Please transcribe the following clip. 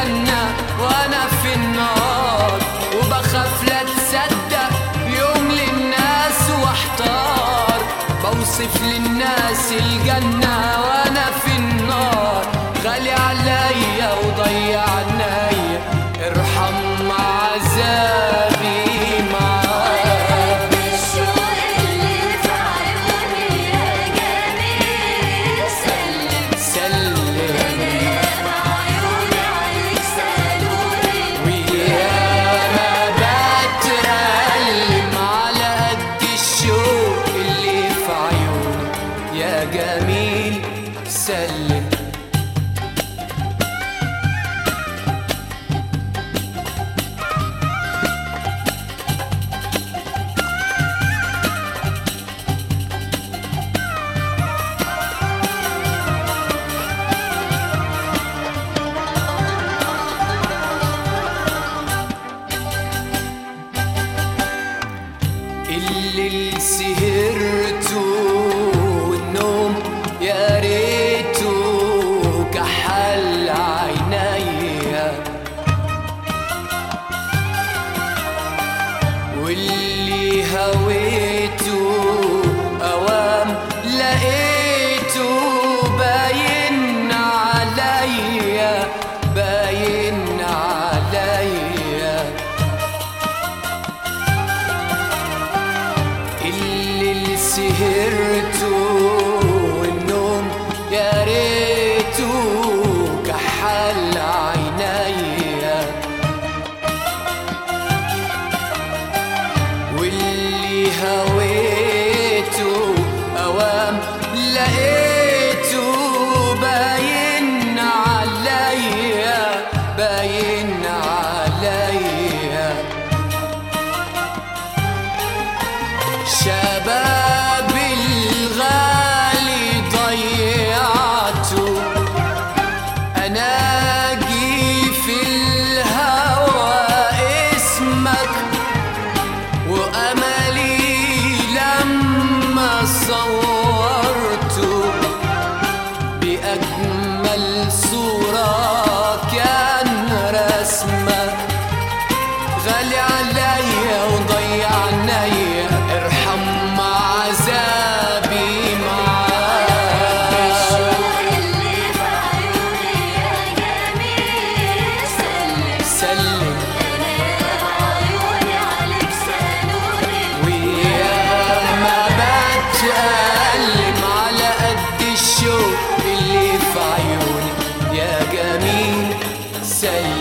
الجنة وانا في النار، وبخاف لا تصدق يوم للناس واحتار، بوصف للناس الجنة وانا في النار، غالي عليا وضيع عينيا ارحم عذابي معاك. بالشوق اللي في عيوني يا جميل سلم سلم عيوني عليك سالوني، وياما بتألم على قد الشوق اللي في عيوني يا جميل سلم. الليل سهرته والنوم يا ريته كحل عينيا، واللي هويته اوام لقيته باين عليا باين عليا، اللي سهرته والنوم يا ريته كحل عينيا، واللي هويته اوام لقيته باين عليا باين عليا، شباب الغالي ضيعته أناجي في الهوى اسمك، وأملي لما صورته بأجمل صورة كان رسمك، غالي عليا وضيع عينيا ارحم عذابي معاك. بالشوق اللي في عيوني يا جميل سلم سلم عيوني عليك سالوني، وياما بتألم على قد الشوق اللي في عيوني يا جميل سلم.